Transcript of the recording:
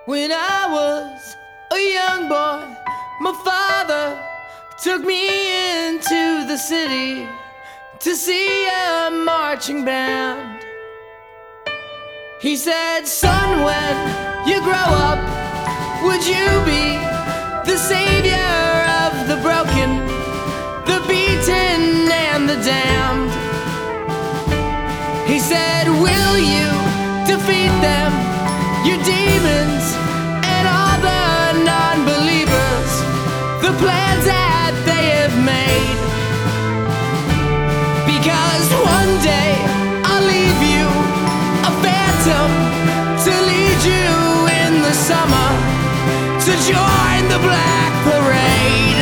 When I was a young boy, my father took me into the city to see a marching band. He said, "Son, when you grow up, would you be the savior of the broken, the beaten and the damned?" He said, "Will you defeat them, your demons and all the non-believers, the plans that they have made? Because one day I'll leave you a phantom to lead you in the summer to join the Black Parade."